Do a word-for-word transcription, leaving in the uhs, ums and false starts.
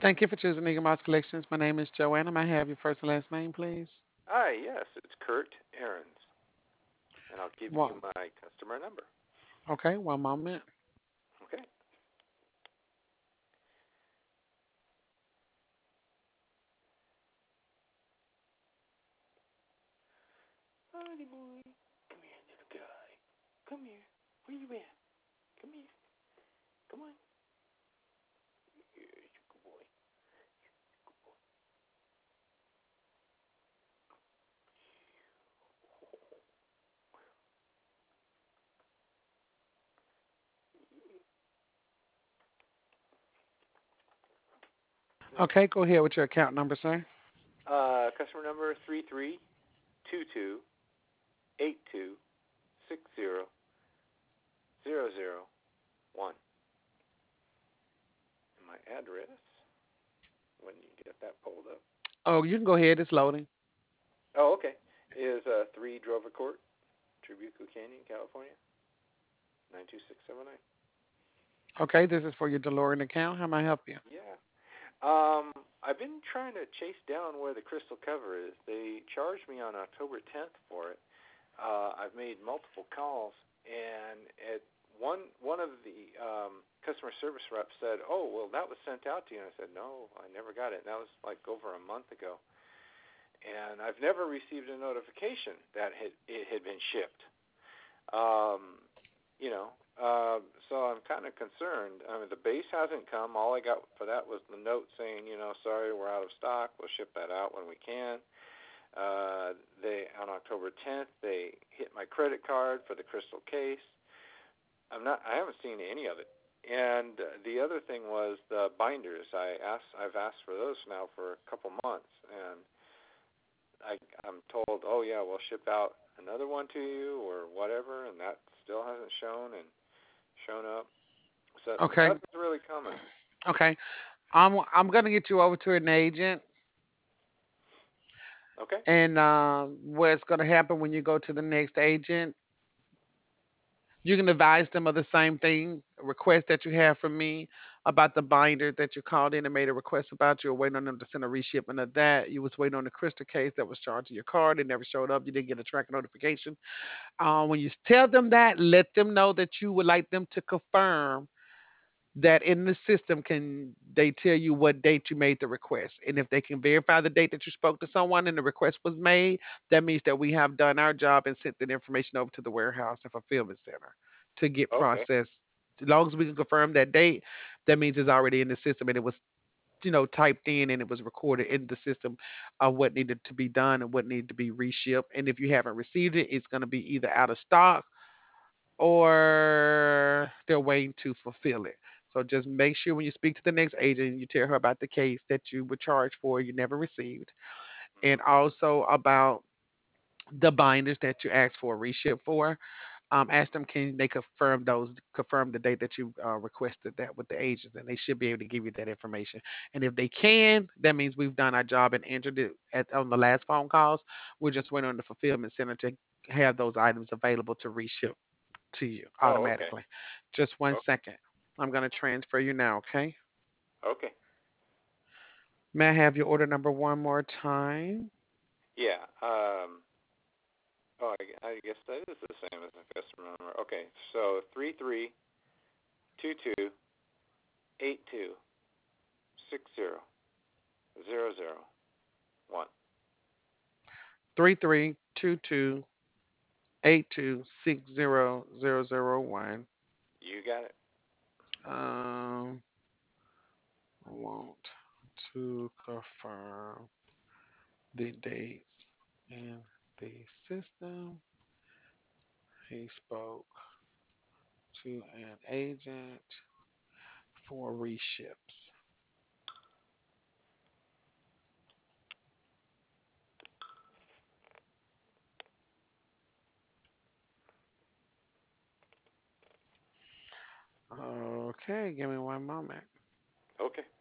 Thank you for choosing Eagle Mouse Collections. My name is Joanna. May I have your first and last name, please? Hi, yes, it's Kurt Ahrens, and I'll give you Well, my customer number. okay, one moment. Okay. Honey boy, come here, little guy. Come here. Where you at? Come here. Come on. Here's your good boy. Okay, go ahead with your account number, sir. Uh, customer number three three two two eight two six zero zero zero one. And my address, when you get that pulled up. Oh, you can go ahead. It's loading. Oh, okay. Is uh three Drover Court, Tribuco Canyon, California nine two six seven nine. Okay, this is for your DeLorean account. How may I help you? Yeah. Um, I've been trying to chase down where the crystal cover is. They charged me on October tenth for it. Uh, I've made multiple calls, and at one one of the um, customer service reps said, "Oh, well, that was sent out to you." And I said, "No, I never got it." And that was like over a month ago, and I've never received a notification that had, it had been shipped. Um, you know, uh, so I'm kind of concerned. I mean, the base hasn't come. All I got for that was the note saying, you know, sorry, we're out of stock. We'll ship that out when we can. Uh, they on October tenth, they hit my credit card for the crystal case. I'm not. I haven't seen any of it. And uh, the other thing was the binders. I asked. I've asked for those now for a couple months, and I, I'm told, oh yeah, we'll ship out another one to you or whatever, and that still hasn't shown and shown up. So Okay, nothing's really coming. okay. I'm I'm gonna get you over to an agent, Okay. and uh, what's gonna happen when you go to the next agent? You can advise them of the same thing, a request that you have from me about the binder that you called in and made a request about. You were waiting on them to send a reshipment of that. You was waiting on the crystal case that was charged to your card. It never showed up. You didn't get a tracking notification. Uh, when you tell them that, let them know that you would like them to confirm that in the system can they tell you what date you made the request. And if they can verify the date that you spoke to someone and the request was made, that means that we have done our job and sent that information over to the warehouse and fulfillment center to get Okay. processed. As long as we can confirm that date, that means it's already in the system and it was, you know, typed in and it was recorded in the system of what needed to be done and what needed to be reshipped. And if you haven't received it, it's going to be either out of stock or they're waiting to fulfill it. So just make sure when you speak to the next agent, you tell her about the case that you were charged for, you never received, and Mhm. also about the binders that you asked for a reship for. Um, ask them can they confirm those, confirm the date that you uh, requested that with the agents, and they should be able to give you that information. And if they can, that means we've done our job and entered it at on the last phone calls. We're just waiting on the fulfillment center to have those items available to reship to you Oh, okay. automatically. Just one Okay. second. I'm going to transfer you now, okay? Okay. May I have your order number one more time? Yeah. Um. Oh, I, I guess that is the same as the customer number. Okay. So three three two two eight two six zero zero zero one. three three two two eight two six zero zero zero one. You got it. Um, I want to confirm the dates in the system. He spoke to an agent for reships. Okay, give me one moment. Okay.